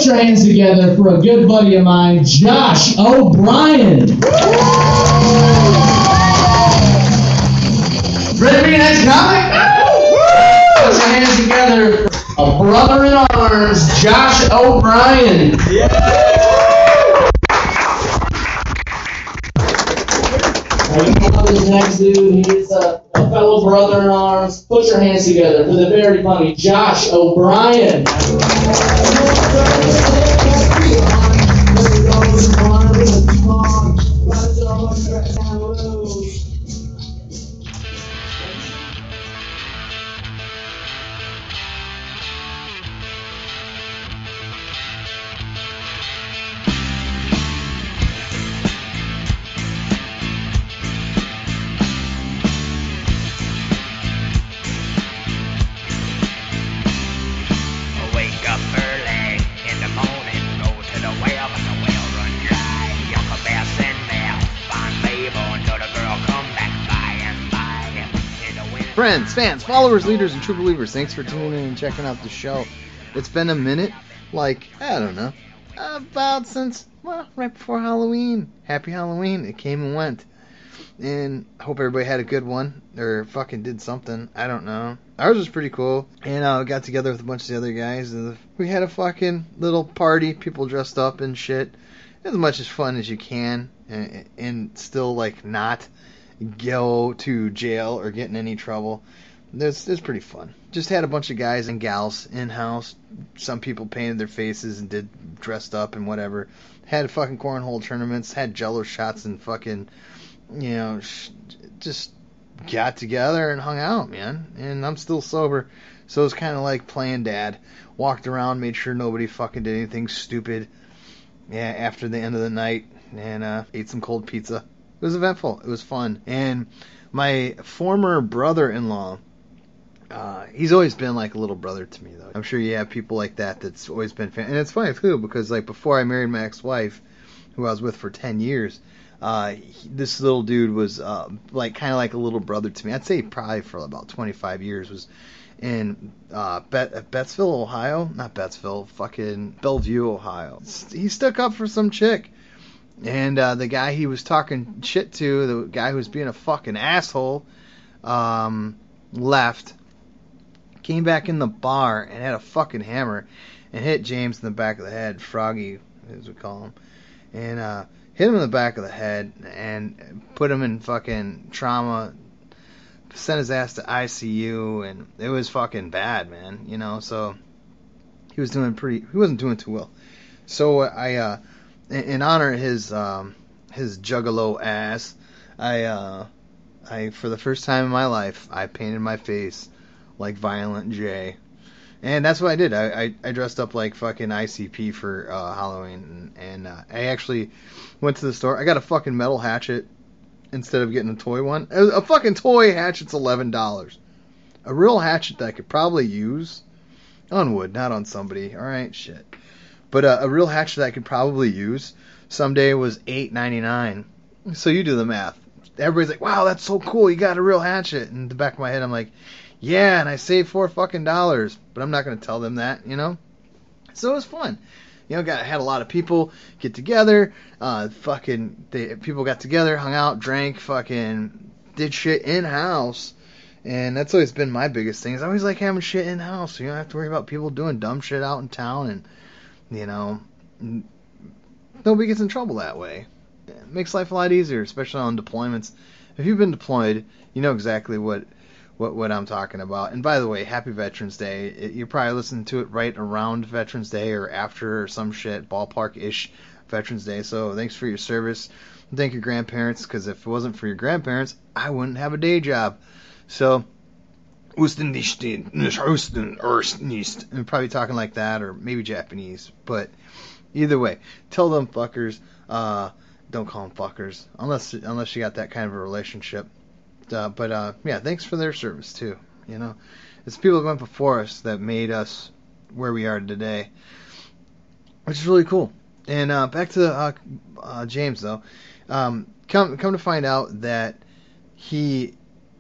Put your hands together for a good buddy of mine, Josh O'Brien. Ready to be next comic? Put your hands together for a brother in arms, Josh O'Brien. You know this next dude, he is a fellow brother in arms. Put your hands together for the very funny Josh O'Brien. Wake up early in the morning, go to the well, but the well run dry. Uncle Bass and Mel find Mabel until the girl come back by and by. In the winter, Friends, fans, followers, leaders, and true believers, thanks for tuning in and checking out the show. It's been a minute, like, I don't know, about since, well, right before Halloween. Happy Halloween. It came and went. And I hope everybody had a good one, or fucking did something. I don't know. Ours was pretty cool. And I got together with a bunch of the other guys, and we had a fucking little party. People dressed up and shit. As much as fun as you can, and still, like, not go to jail or get in any trouble. It's pretty fun. Just had a bunch of guys and gals in-house. Some people painted their faces and did dressed up and whatever. Had fucking cornhole tournaments. Had jello shots and fucking... You know, just got together and hung out, man. And I'm still sober, so it's kind of like playing dad. Walked around, made sure nobody fucking did anything stupid. Yeah, after the end of the night, and ate some cold pizza. It was eventful. It was fun. And my former brother-in-law, he's always been like a little brother to me, though. I'm sure you have people like that that's always been fan. And it's funny, too, because like before I married my ex-wife, who I was with for 10 years, this little dude was like kind of like a little brother to me. I'd say probably for about 25 years. Was in Bettsville, Ohio. Not Bettsville, fucking Bellevue, Ohio. He stuck up for some chick. And the guy he was talking shit to, the guy who was being a fucking asshole, left. Came back in the bar and had a fucking hammer and hit James in the back of the head. Froggy, as we call him. And hit him in the back of the head and put him in fucking trauma, sent his ass to ICU, and it was fucking bad, man, you know, so he wasn't doing too well. So I, in honor of his juggalo ass, I, for the first time in my life, I painted my face like Violent J. And that's what I did. I dressed up like fucking ICP for Halloween, and I actually went to the store. I got a fucking metal hatchet instead of getting a toy one. A fucking toy hatchet's $11. A real hatchet that I could probably use on wood, not on somebody. All right, shit. But a real hatchet that I could probably use someday was $8.99. So you do the math. Everybody's like, "Wow, that's so cool! You got a real hatchet." In the back of my head, I'm like, yeah, and I saved $4 fucking, but I'm not going to tell them that, you know? So it was fun. You know, had a lot of people get together, people got together, hung out, drank, fucking did shit in-house, and that's always been my biggest thing, is I always like having shit in-house, so you don't have to worry about people doing dumb shit out in town, and, you know, nobody gets in trouble that way. It makes life a lot easier, especially on deployments. If you've been deployed, you know exactly what I'm talking about. And by the way, happy Veterans Day. You're probably listening to it right around Veterans Day or after or some shit, ballpark-ish Veterans Day. So thanks for your service. Thank your grandparents, because if it wasn't for your grandparents, I wouldn't have a day job. So, I'm probably talking like that, or maybe Japanese. But either way, tell them fuckers, don't call them fuckers, unless you got that kind of a relationship. Yeah, thanks for their service too. You know, it's people that went before us that made us where we are today, which is really cool. And back to James though, come to find out that he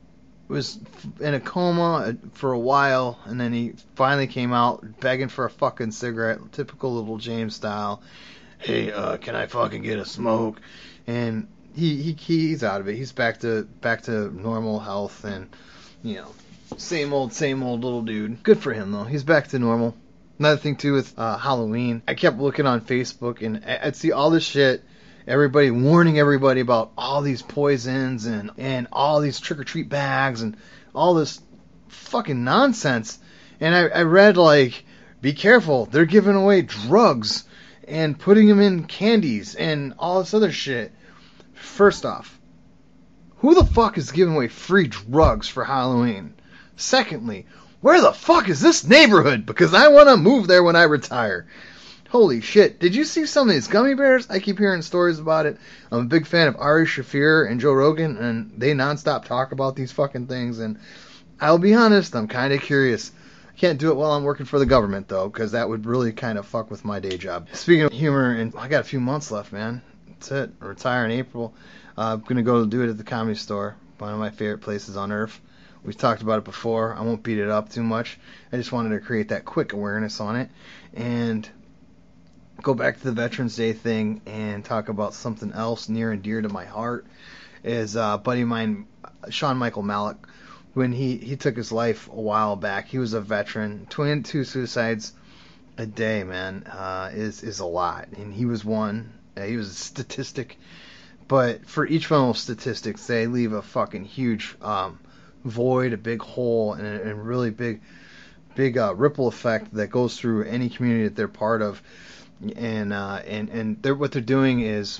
was in a coma for a while, and then he finally came out begging for a fucking cigarette, typical little James style. Hey, can I fucking get a smoke? And he's out of it. He's back to normal health, and you know, same old little dude. Good for him though. He's back to normal. Another thing too with Halloween, I kept looking on Facebook and I'd see all this shit. Everybody warning everybody about all these poisons and all these trick-or-treat bags and all this fucking nonsense. And I read, like, be careful, they're giving away drugs and putting them in candies and all this other shit. First off, who the fuck is giving away free drugs for Halloween? Secondly, where the fuck is this neighborhood? Because I want to move there when I retire. Holy shit. Did you see some of these gummy bears? I keep hearing stories about it. I'm a big fan of Ari Shaffir and Joe Rogan, and they nonstop talk about these fucking things. And I'll be honest, I'm kind of curious. I can't do it while I'm working for the government, though, because that would really kind of fuck with my day job. Speaking of humor, and I got a few months left, man. That's it. I retire in April. I'm going to go do it at the Comedy Store, one of my favorite places on earth. We've talked about it before. I won't beat it up too much. I just wanted to create that quick awareness on it. And go back to the Veterans Day thing and talk about something else near and dear to my heart. Is a buddy of mine, Sean Michael Malik, when he took his life a while back. He was a veteran. 22 suicides a day, man, is a lot. And he was one. He was a statistic. But for each one of those statistics, they leave a fucking huge void, a big hole, and a really big ripple effect that goes through any community that they're part of. And what they're doing is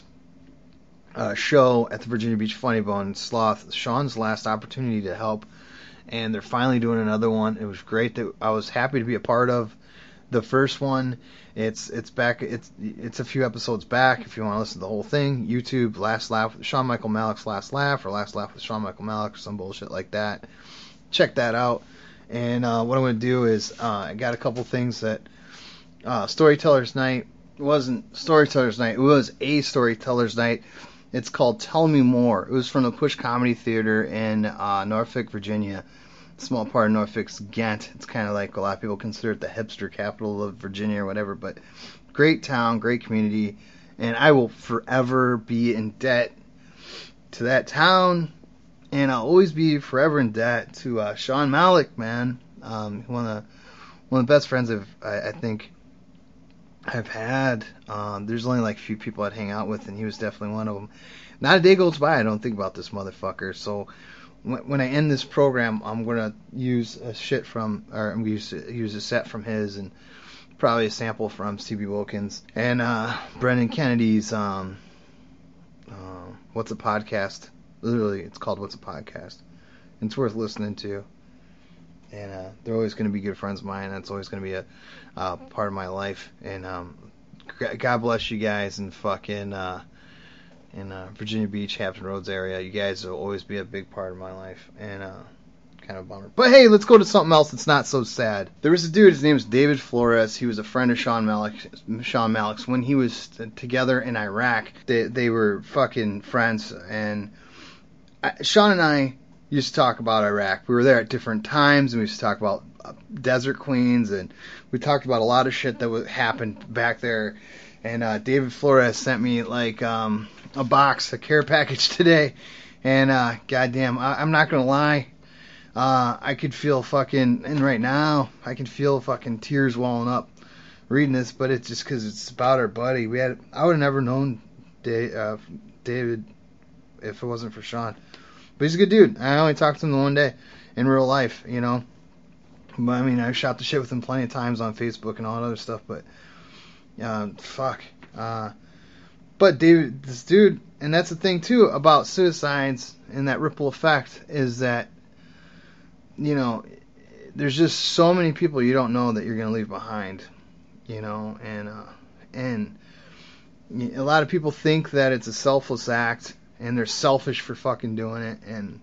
a show at the Virginia Beach Funny Bone Sloth, Sean's last opportunity to help, and they're finally doing another one. It was great that I was happy to be a part of the first one. It's back. It's a few episodes back. If you want to listen to the whole thing, YouTube Last Laugh with Sean Michael Malik's Last Laugh, or Last Laugh with Sean Michael Malik, or some bullshit like that. Check that out. And what I'm going to do is I got a couple things that. Storyteller's Night. It wasn't Storyteller's Night. It was a Storyteller's Night. It's called Tell Me More. It was from the Push Comedy Theater in Norfolk, Virginia. Small part of Norfolk's Ghent. It's kind of like a lot of people consider it the hipster capital of Virginia or whatever. But great town, great community. And I will forever be in debt to that town. And I'll always be forever in debt to Sean Malik, man. One of the best friends I think I've had. There's only like a few people I'd hang out with, and he was definitely one of them. Not a day goes by I don't think about this motherfucker. So when I end this program, I'm gonna use a shit from, or I'm gonna use a set from his, and probably a sample from C.B. Wilkins and Brendan Kennedy's What's a Podcast. Literally, it's called What's a Podcast. It's worth listening to. And they're always going to be good friends of mine. That's always going to be a part of my life. And God bless you guys in fucking in Virginia Beach, Hampton Roads area. You guys will always be a big part of my life. And kind of a bummer. But hey, let's go to something else that's not so sad. There was a dude, his name is David Flores. He was a friend of Sean Malik's. When he was together in Iraq, they were fucking friends. And Sean and I used to talk about Iraq. We were there at different times, and we used to talk about Desert Queens, and we talked about a lot of shit that happened back there. And David Flores sent me like a care package today, and goddamn, I'm not gonna lie, I could feel fucking, and right now I can feel fucking tears welling up reading this, but it's just because it's about our buddy. I would have never known David if it wasn't for Sean. But he's a good dude. I only talked to him the one day in real life, you know. But I mean, I've shot the shit with him plenty of times on Facebook and all that other stuff. But fuck. But David, this dude, and that's the thing too about suicides and that ripple effect is that, you know, there's just so many people you don't know that you're gonna leave behind, you know, and a lot of people think that it's a selfless act. And they're selfish for fucking doing it, and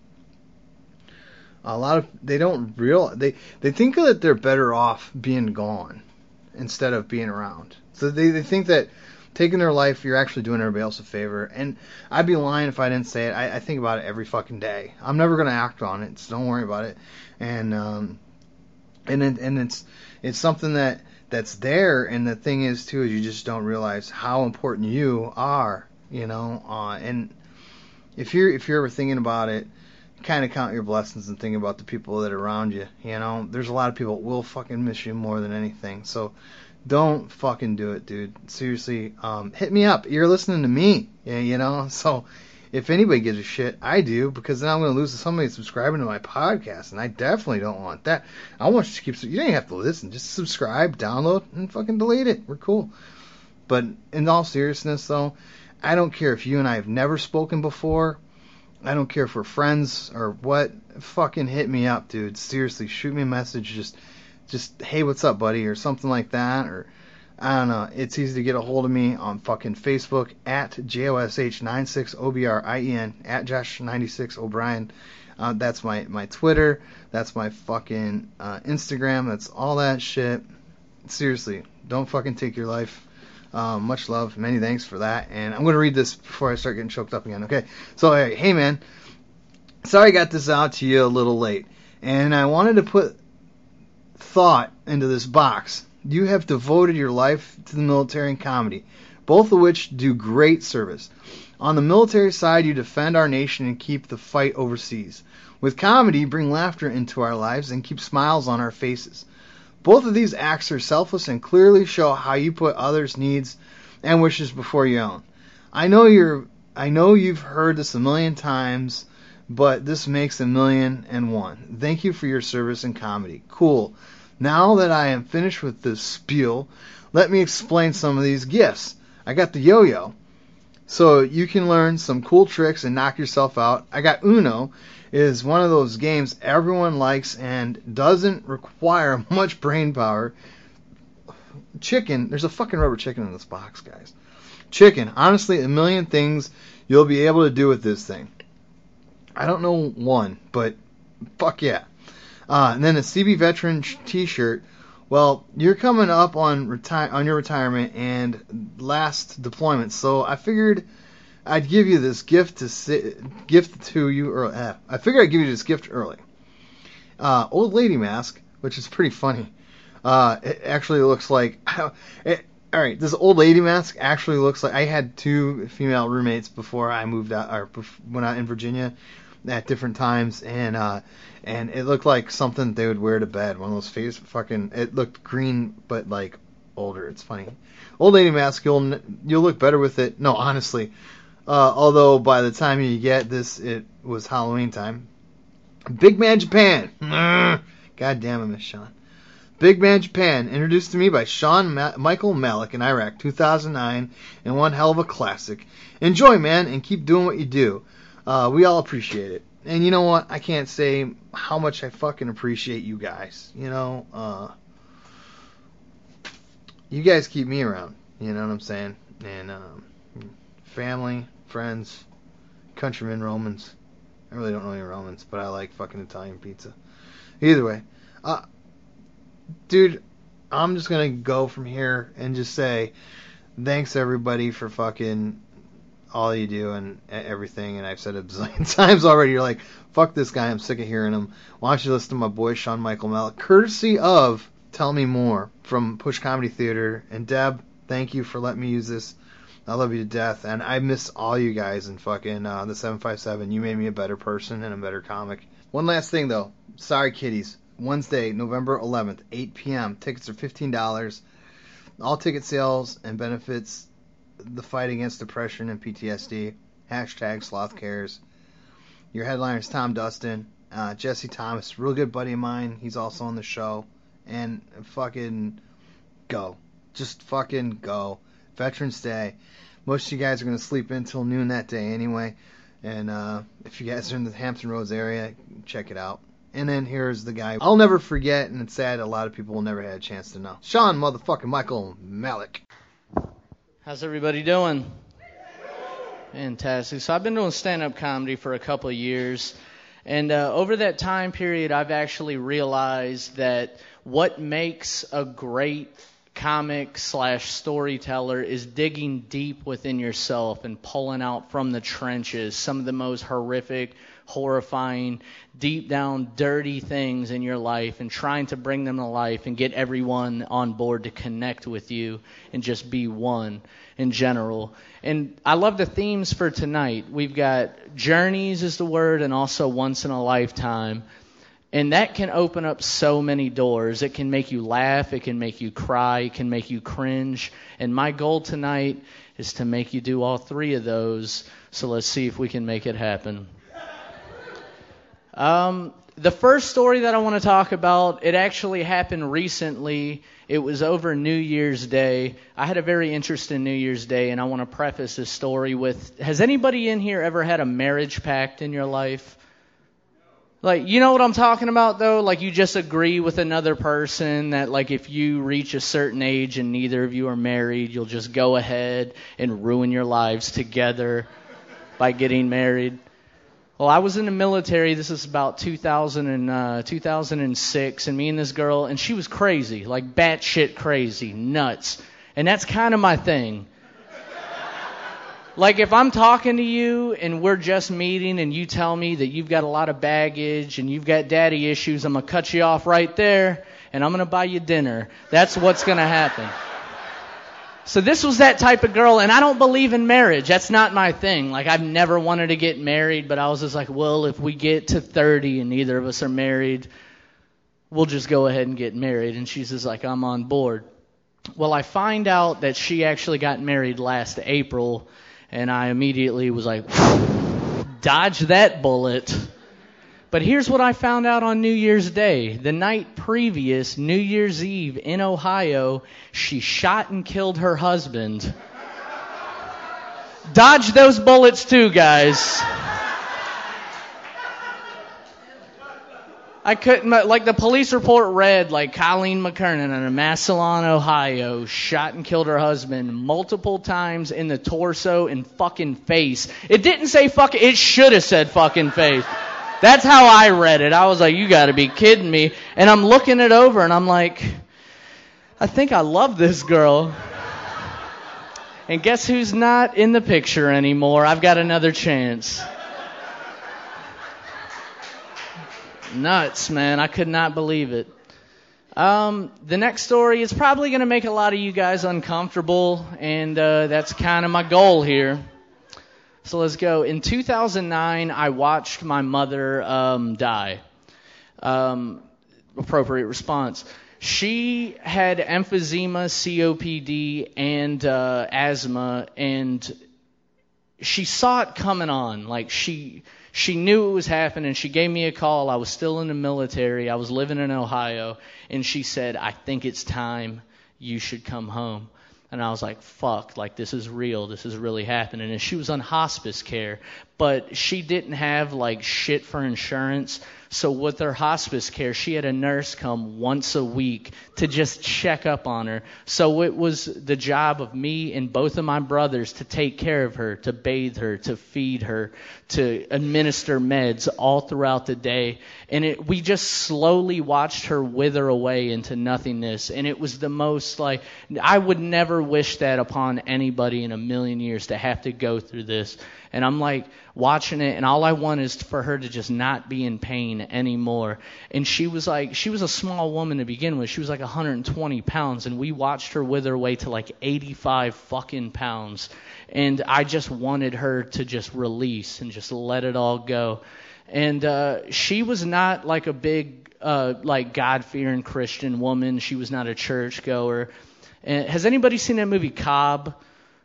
they don't realize, they think that they're better off being gone instead of being around. So they think that taking their life, you're actually doing everybody else a favor. And I'd be lying if I didn't say it. I think about it every fucking day. I'm never going to act on it, so don't worry about it. And it's something that's there. And the thing is, too, is you just don't realize how important you are, you know. And if you're ever thinking about it, kind of count your blessings and think about the people that are around you. You know, there's a lot of people that will fucking miss you more than anything. So don't fucking do it, dude. Seriously, hit me up. You're listening to me, you know. So if anybody gives a shit, I do, because then I'm going to lose somebody subscribing to my podcast, and I definitely don't want that. I want you to keep. You don't even have to listen. Just subscribe, download, and fucking delete it. We're cool. But in all seriousness, though, I don't care if you and I have never spoken before. I don't care if we're friends or what. Fucking hit me up, dude. Seriously, shoot me a message. Just hey, what's up, buddy, or something like that. Or I don't know. It's easy to get a hold of me on fucking Facebook at JOSH96OBRIEN, at Josh96O'Brien. That's my Twitter. That's my fucking Instagram. That's all that shit. Seriously, don't fucking take your life. Much love. Many thanks for that. And I'm going to read this before I start getting choked up again. Okay. So, hey, man. Sorry I got this out to you a little late. And I wanted to put thought into this box. You have devoted your life to the military and comedy, both of which do great service. On the military side, you defend our nation and keep the fight overseas. With comedy, you bring laughter into our lives and keep smiles on our faces. Both of these acts are selfless and clearly show how you put others' needs and wishes before your own. I know you've heard this a million times, but this makes 1,000,001. Thank you for your service and comedy. Cool. Now that I am finished with this spiel, let me explain some of these gifts. I got the yo-yo, so you can learn some cool tricks and knock yourself out. I got Uno. It is one of those games everyone likes and doesn't require much brain power. Chicken. There's a fucking rubber chicken in this box, guys. Chicken. Honestly, 1,000,000 things you'll be able to do with this thing. I don't know one, but fuck yeah. And then a CB Veteran t-shirt. Well, you're coming up on your retirement and last deployment, so I figured I'd give you this gift to you early. I figured I'd give you this gift early. Old lady mask, which is pretty funny. It actually looks like. All right, this old lady mask actually looks like. I had 2 female roommates before I moved out, or when I in Virginia, at different times, and it looked like something they would wear to bed. One of those it looked green, but like older. It's funny. Old lady mask. You'll look better with it. No, honestly. Although by the time you get this, it was Halloween time. Big Man Japan. God damn it, Miss Sean. Big Man Japan, introduced to me by Michael Malik in Iraq, 2009, and one hell of a classic. Enjoy, man, and keep doing what you do. We all appreciate it. And you know what? I can't say how much I fucking appreciate you guys. You know, you guys keep me around. You know what I'm saying? And family, friends, countrymen, Romans. I really don't know any Romans, but I like fucking Italian pizza. Either way, dude, I'm just gonna go from here and just say thanks everybody for fucking all you do and everything. And I've said it a bazillion times already. You're like, fuck this guy, I'm sick of hearing him. Why don't you listen to my boy Sean Michael Malik, courtesy of Tell Me More from Push Comedy Theater. And Deb, thank you for letting me use this. I love you to death, and I miss all you guys in fucking the 757. You made me a better person and a better comic. One last thing, though. Sorry, kiddies. Wednesday, November 11th, 8 p.m. Tickets are $15. All ticket sales and benefits the fight against depression and PTSD. Hashtag Sloth Cares. Your headliner is Tom Dustin. Jesse Thomas, real good buddy of mine. He's also on the show. And fucking go. Just fucking go. Veterans Day. Most of you guys are going to sleep until noon that day anyway. And if you guys are in the Hampton Roads area, check it out. And then here's the guy I'll never forget, and it's sad a lot of people will never have a chance to know. Sean motherfucking Michael Malik. How's everybody doing? Fantastic. So I've been doing stand-up comedy for a couple of years. And over that time period, I've actually realized that what makes a great comic / storyteller is digging deep within yourself and pulling out from the trenches some of the most horrific, horrifying, deep down, dirty things in your life and trying to bring them to life and get everyone on board to connect with you and just be one in general. And I love the themes for tonight. We've got journeys is the word, and also once in a lifetime. And that can open up so many doors. It can make you laugh. It can make you cry. It can make you cringe. And my goal tonight is to make you do all three of those. So let's see if we can make it happen. The first story that I want to talk about, it actually happened recently. It was over New Year's Day. I had a very interesting New Year's Day, and I want to preface this story with, has anybody in here ever had a marriage pact in your life? Like, you know what I'm talking about, though? Like, you just agree with another person that, like, if you reach a certain age and neither of you are married, you'll just go ahead and ruin your lives together by getting married. Well, I was in the military. This is about 2006, and me and this girl, and she was crazy, like batshit crazy, nuts. And that's kind of my thing. Like, if I'm talking to you and we're just meeting and you tell me that you've got a lot of baggage and you've got daddy issues, I'm going to cut you off right there and I'm going to buy you dinner. That's what's going to happen. So this was that type of girl, and I don't believe in marriage. That's not my thing. Like, I've never wanted to get married, but I was just like, well, if we get to 30 and neither of us are married, we'll just go ahead and get married. And she's just like, I'm on board. Well, I find out that she actually got married last April. And I immediately was like, dodge that bullet. But here's what I found out on New Year's Day. The night previous, New Year's Eve in Ohio, she shot and killed her husband. Dodge those bullets too, guys. I couldn't, like the police report read, like Colleen McKernan in Massillon, Ohio, shot and killed her husband multiple times in the torso and fucking face. It didn't say fucking, it should have said fucking face. That's how I read it. I was like, you gotta be kidding me. And I'm looking it over and I'm like, I think I love this girl. And guess who's not in the picture anymore? I've got another chance. Nuts, man. I could not believe it. The next story is probably going to make a lot of you guys uncomfortable, and that's kind of my goal here. So let's go. In 2009, I watched my mother die. Appropriate response. She had emphysema, COPD, and asthma, and she saw it coming on. Like, she knew it was happening. She gave me a call. I was still in the military. I was living in Ohio. And she said, I think it's time. You should come home. And I was like, fuck, like, this is real. This is really happening. And she was on hospice care. But she didn't have, like, shit for insurance. So with her hospice care, she had a nurse come once a week to just check up on her. So it was the job of me and both of my brothers to take care of her, to bathe her, to feed her, to administer meds all throughout the day. And we just slowly watched her wither away into nothingness. And it was the most, like, I would never wish that upon anybody in a million years, to have to go through this. And I'm like watching it, and all I want is for her to just not be in pain anymore. And she was a small woman to begin with. She was like 120 pounds, and we watched her wither away to like 85 fucking pounds. And I just wanted her to just release and just let it all go. And she was not like a big, like God-fearing Christian woman. She was not a churchgoer. And has anybody seen that movie Cobb?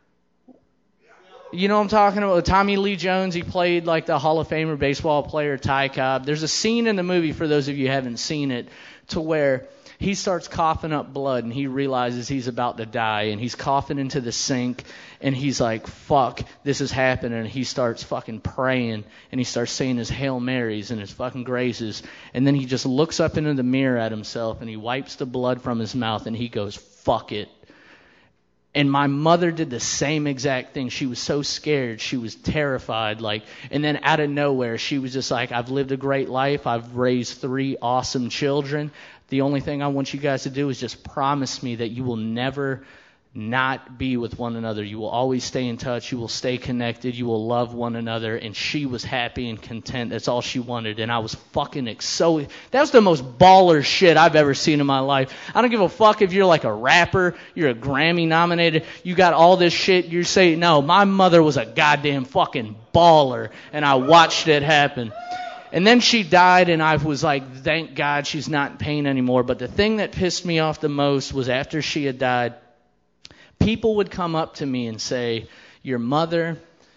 You know what I'm talking about? Tommy Lee Jones, he played like the Hall of Famer baseball player Ty Cobb. There's a scene in the movie, for those of you who haven't seen it, to where he starts coughing up blood and he realizes he's about to die, and he's coughing into the sink, and he's like, fuck, this is happening. And he starts fucking praying, and he starts saying his Hail Marys and his fucking graces, and then he just looks up into the mirror at himself, and he wipes the blood from his mouth, and he goes, fuck it. And my mother did the same exact thing. She was so scared. She was terrified. Like, and then out of nowhere, she was just like, I've lived a great life. I've raised 3 awesome children. The only thing I want you guys to do is just promise me that you will never not be with one another. You will always stay in touch. You will stay connected. You will love one another. And she was happy and content. That's all she wanted. And I was fucking so. That was the most baller shit I've ever seen in my life. I don't give a fuck if you're like a rapper, you're a Grammy nominated, you got all this shit. You're saying, no, my mother was a goddamn fucking baller. And I watched it happen. And then she died, and I was like, thank God she's not in pain anymore. But the thing that pissed me off the most was after she had died, people would come up to me and say, your mother,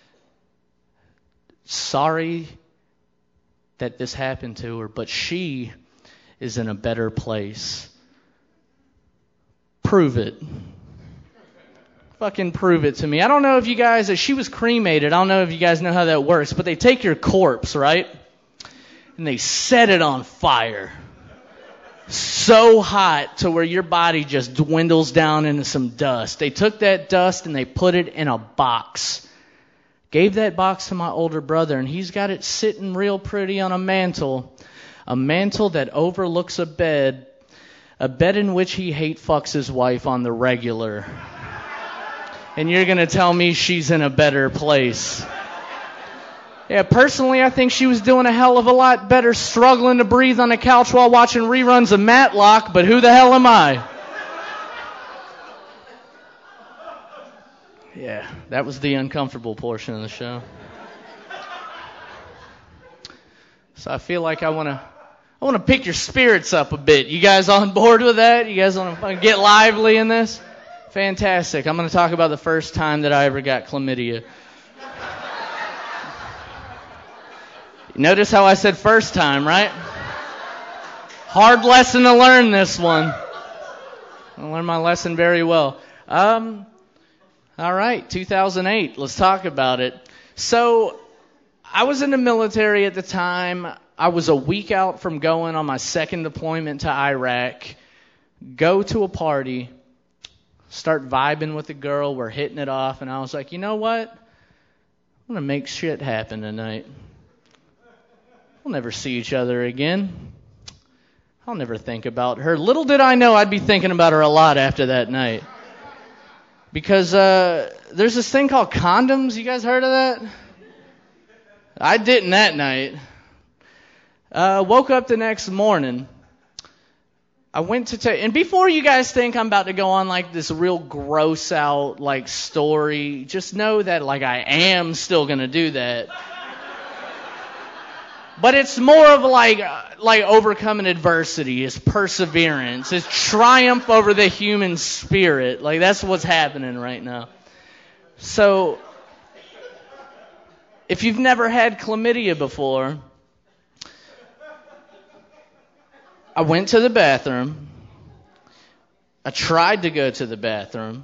sorry that this happened to her, but she is in a better place. Prove it. Fucking prove it to me. I don't know if you guys, she was cremated, I don't know if you guys know how that works, but they take your corpse, right? And they set it on fire. So hot to where your body just dwindles down into some dust. They took that dust and they put it in a box. Gave that box to my older brother, and he's got it sitting real pretty on a mantle that overlooks a bed in which he hate fucks his wife on the regular. And you're going to tell me she's in a better place. Yeah, personally, I think she was doing a hell of a lot better struggling to breathe on the couch while watching reruns of Matlock, but who the hell am I? Yeah, that was the uncomfortable portion of the show. So I feel like I want to pick your spirits up a bit. You guys on board with that? You guys want to get lively in this? Fantastic. I'm going to talk about the first time that I ever got chlamydia. Notice how I said first time, right? Hard lesson to learn, this one. I learned my lesson very well. All right, 2008. Let's talk about it. So I was in the military at the time. I was a week out from going on my second deployment to Iraq. Go to a party, start vibing with a girl. We're hitting it off. And I was like, you know what? I'm going to make shit happen tonight. We'll never see each other again. I'll never think about her. Little did I know I'd be thinking about her a lot after that night. Because there's this thing called condoms. You guys heard of that? I didn't that night. Woke up the next morning. I went to and before you guys think I'm about to go on like this real gross out like story, just know that like I am still going to do that. But it's more of like overcoming adversity. It's perseverance. It's triumph over the human spirit. Like that's what's happening right now. So, if you've never had chlamydia before, I went to the bathroom. I tried to go to the bathroom.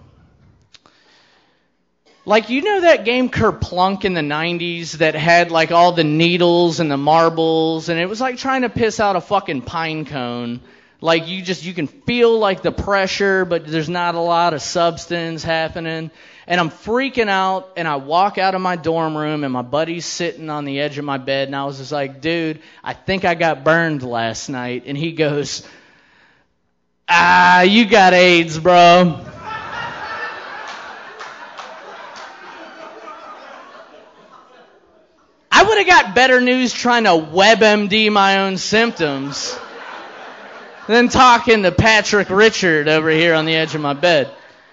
Like, you know that game Kerplunk in the 90s that had, like, all the needles and the marbles, and it was like trying to piss out a fucking pine cone. Like, you can feel, like, the pressure, but there's not a lot of substance happening. And I'm freaking out, and I walk out of my dorm room, and my buddy's sitting on the edge of my bed, and I was just like, dude, I think I got burned last night. And he goes, you got AIDS, bro. I would have got better news trying to WebMD my own symptoms than talking to Patrick Richard over here on the edge of my bed.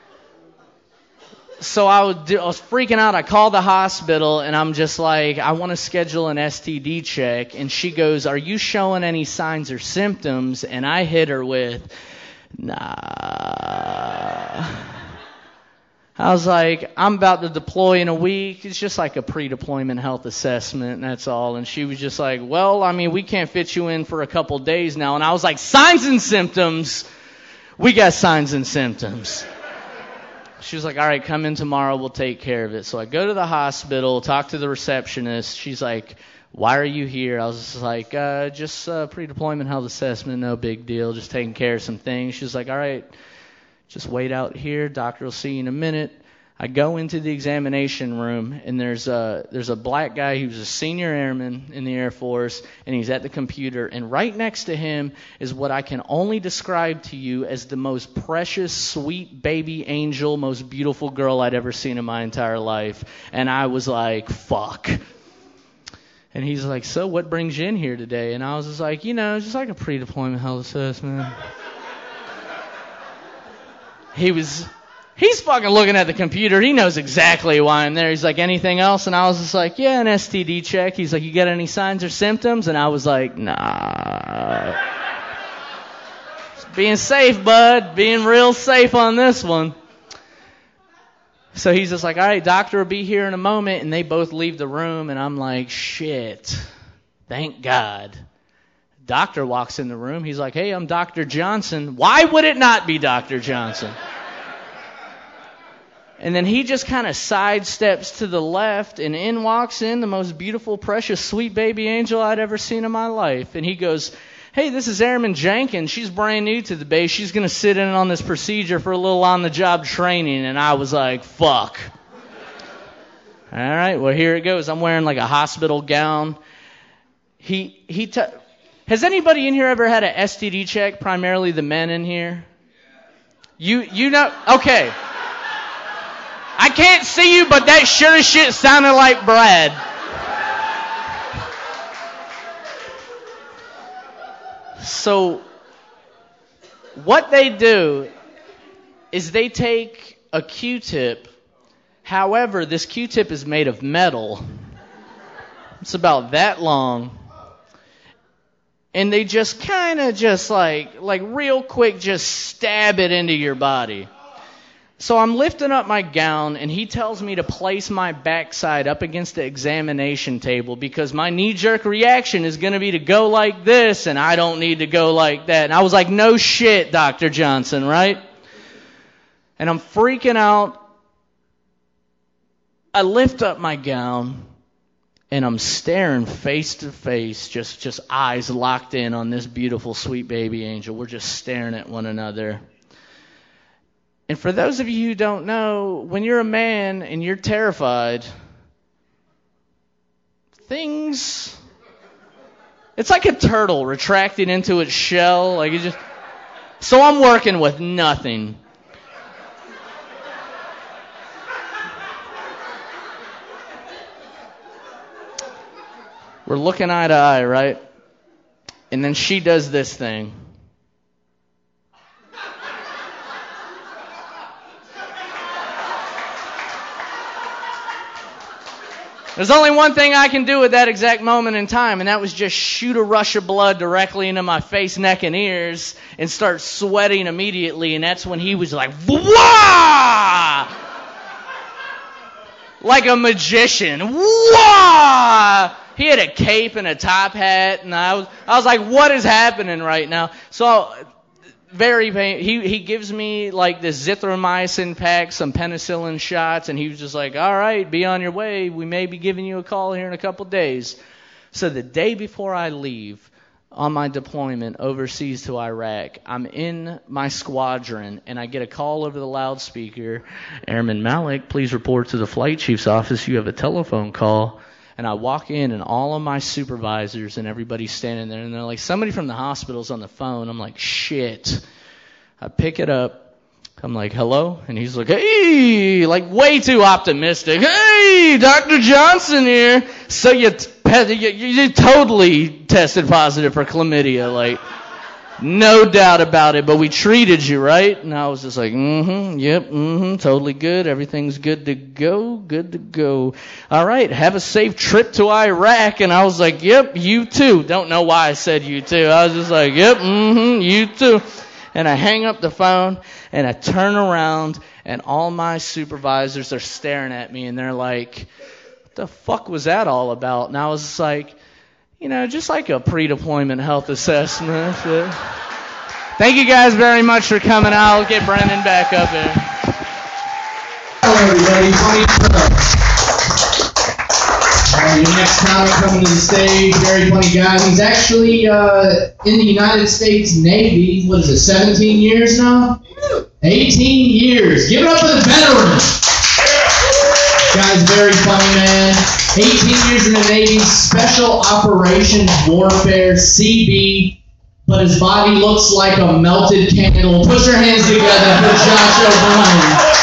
So I was freaking out. I called the hospital, and I'm just like, I want to schedule an STD check. And she goes, are you showing any signs or symptoms? And I hit her with, nah. I was like, I'm about to deploy in a week. It's just like a pre-deployment health assessment, and that's all. And she was just like, well, I mean, we can't fit you in for a couple days now. And I was like, signs and symptoms? We got signs and symptoms. She was like, all right, come in tomorrow. We'll take care of it. So I go to the hospital, talk to the receptionist. She's like, why are you here? I was just like, just pre-deployment health assessment, no big deal, just taking care of some things. She was like, all right, just wait out here. Doctor will see you in a minute. I go into the examination room, and there's a black guy who's a senior airman in the Air Force, and he's at the computer. And right next to him is what I can only describe to you as the most precious, sweet baby angel, most beautiful girl I'd ever seen in my entire life. And I was like, fuck. And he's like, so what brings you in here today? And I was just like, just like a pre-deployment health assessment. He's fucking looking at the computer. He knows exactly why I'm there. He's like, anything else? And I was just like, yeah, an STD check. He's like, you got any signs or symptoms? And I was like, nah. Just being safe, bud. Being real safe on this one. So he's just like, all right, doctor will be here in a moment. And they both leave the room. And I'm like, shit. Thank God. Doctor walks in the room. He's like, hey, I'm Dr. Johnson. Why would it not be Dr. Johnson? And then he just kind of sidesteps to the left, and in walks in the most beautiful, precious, sweet baby angel I'd ever seen in my life. And he goes, hey, this is Airman Jenkins. She's brand new to the base. She's going to sit in on this procedure for a little on-the-job training. And I was like, fuck. All right, well, here it goes. I'm wearing like a hospital gown. Has anybody in here ever had an STD check, primarily the men in here? You know? Okay. I can't see you, but that sure as shit sounded like Brad. So, what they do is they take a Q-tip. However, this Q-tip is made of metal. It's about that long. And they just kind of just like real quick just stab it into your body. So I'm lifting up my gown, and he tells me to place my backside up against the examination table because my knee-jerk reaction is going to be to go like this, and I don't need to go like that. And I was like, no shit, Dr. Johnson, right? And I'm freaking out. I lift up my gown, and I'm staring face to face, just eyes locked in on this beautiful, sweet baby angel. We're just staring at one another. And for those of you who don't know, when you're a man and you're terrified, it's like a turtle retracting into its shell. So I'm working with nothing. We're looking eye to eye, right? And then she does this thing. There's only one thing I can do at that exact moment in time, and that was just shoot a rush of blood directly into my face, neck, and ears and start sweating immediately, and that's when he was like, wah! Like a magician. Wah! He had a cape and a top hat, and I was like, what is happening right now? So very pain. He gives me like this zithromycin pack, some penicillin shots, and he was just like, all right, be on your way. We may be giving you a call here in a couple days. So the day before I leave on my deployment overseas to Iraq, I'm in my squadron, and I get a call over the loudspeaker. Airman Malik, please report to the flight chief's office. You have a telephone call. And I walk in, and all of my supervisors and everybody's standing there, and they're like, somebody from the hospital's on the phone. I'm like, shit. I pick it up. I'm like, hello? And he's like, hey, like way too optimistic. Hey, Dr. Johnson here. So you totally tested positive for chlamydia, like, no doubt about it, but we treated you, right? And I was just like, totally good. Everything's good to go. All right, have a safe trip to Iraq. And I was like, yep, you too. Don't know why I said you too. I was just like, yep, you too. And I hang up the phone, and I turn around, and all my supervisors are staring at me, and they're like, what the fuck was that all about? And I was just like, just like a pre-deployment health assessment. Thank you guys very much for coming out. I'll get Brendan back up here. Hello, everybody. Your next comic coming to the stage, very funny guy. He's actually in the United States Navy. What is it, 17 years now? 18 years. Give it up for the veteran. Guy's very funny, man. 18 years in the Navy, Special Operations Warfare, CB, but his body looks like a melted candle. Put your hands together for Josh O'Brien.